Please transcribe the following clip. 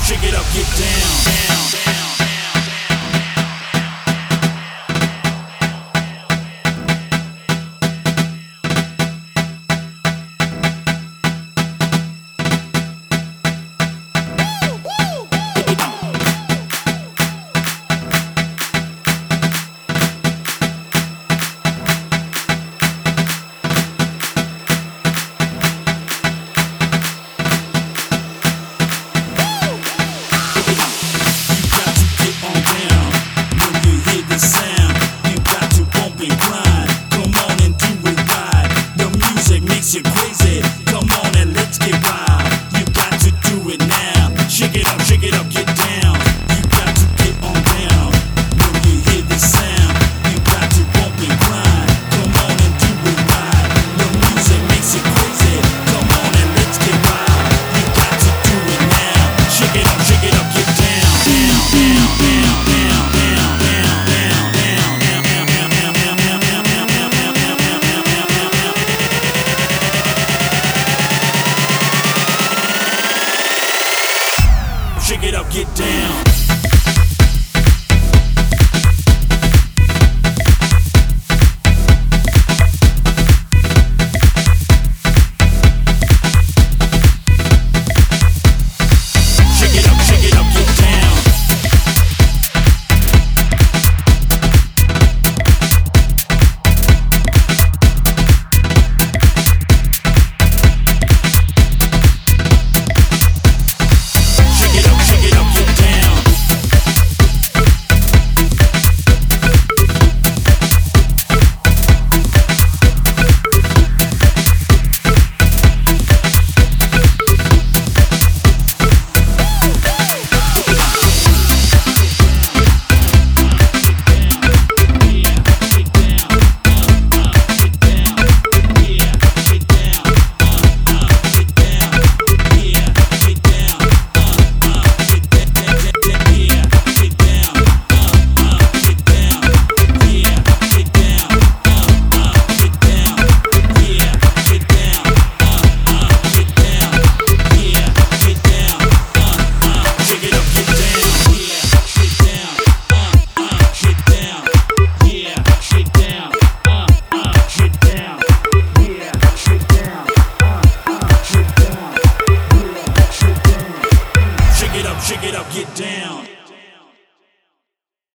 shake it up, get down. Makes you crazy. Come on and let's get wild. You got to do it now. Shake it up, get down. You got to get on down. When you hear the sound, you got to bump and grind. Come on and do it right. The music makes you crazy. Come on and let's get wild. You got to do it now. Shake it up, get down. Down, down, down, down, down, down, down, down, down, down, down, down, down, down, down, down, down, down, down, down. Shake it up, get down. Shake it up, get down.